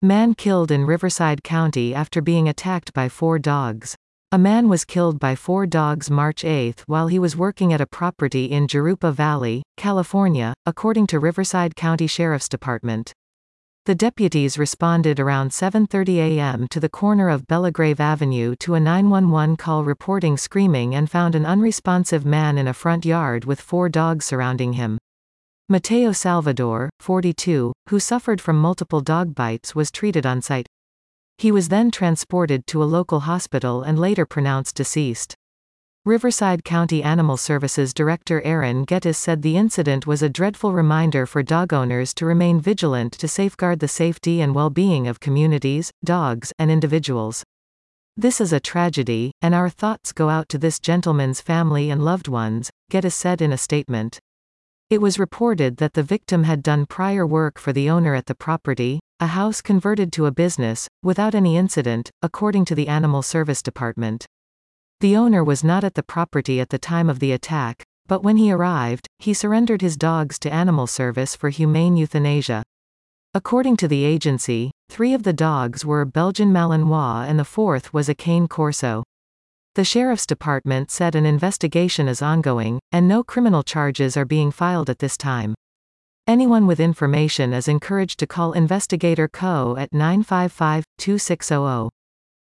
Man killed in Riverside County after being attacked by 4 dogs. A man was killed by 4 dogs March 8 while he was working at a property in Jurupa Valley, California, according to Riverside County Sheriff's Department. The deputies responded around 7:30 a.m. to the corner of Bellagrave Avenue to a 911 call reporting screaming and found an unresponsive man in a front yard with 4 dogs surrounding him. Mateo Salvador, 42, who suffered from multiple dog bites, was treated on site. He was then transported to a local hospital and later pronounced deceased. Riverside County Animal Services Director Aaron Geddes said the incident was a dreadful reminder for dog owners to remain vigilant to safeguard the safety and well-being of communities, dogs, and individuals. "This is a tragedy, and our thoughts go out to this gentleman's family and loved ones," Geddes said in a statement. It was reported that the victim had done prior work for the owner at the property, a house converted to a business, without any incident, according to the Animal Service Department. The owner was not at the property at the time of the attack, but when he arrived, he surrendered his dogs to Animal Service for humane euthanasia. According to the agency, 3 of the dogs were Belgian Malinois and the 4th was a Cane Corso. The Sheriff's Department said an investigation is ongoing, and no criminal charges are being filed at this time. Anyone with information is encouraged to call Investigator Co. at 955-2600.